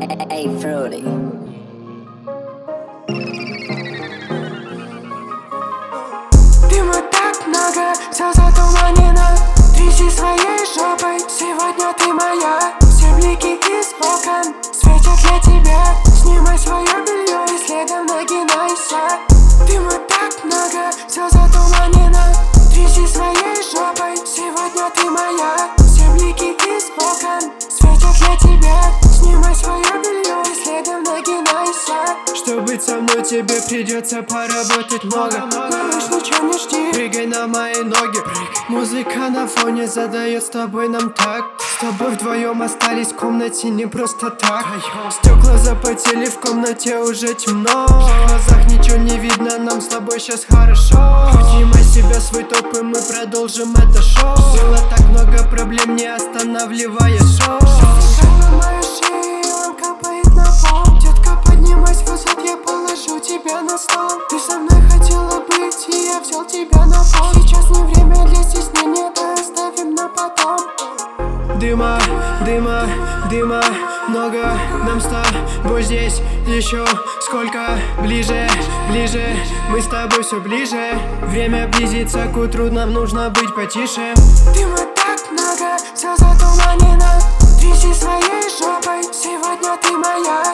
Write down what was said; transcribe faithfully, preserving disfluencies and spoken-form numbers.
Эй, Фрули. Дыма так много, все затуманено. Тряси своей жопой, сегодня ты моя. Все блики из окон светят для тебя. Снимай свое белье и следом нагинайся. Дыма так много, все затуманено. Тряси своей жопой, сегодня ты моя. Все блики из окон светят для тебя. Снимай свое белье и следом нагинайся. Чтобы быть со мной, тебе придется поработать много. Малыш, ничего не жди, Прыгай на мои ноги. Музыка на фоне задает с тобой нам так. С тобой вдвоем остались в комнате не просто так. Стекла запотели, в комнате уже темно. В глазах ничего не видно, нам с тобой сейчас хорошо. Снимай с себя свой топ и мы продолжим это шоу. Было так много проблем, не останавливая шоу. на мою шею, он капает на пол. Детка, поднимайся в высот, я положу тебя на стол. Ты со мной хотела быть, и я взял тебя на пол. Сейчас не время для стеснения, да оставим на потом. Дыма, дыма, дыма много. Нам с тобой здесь еще сколько? Ближе, ближе, мы с тобой все ближе. Время близится к утру, нам нужно быть потише. Дыма так много, все затуманено. Тряси своей жопой, сегодня ты моя.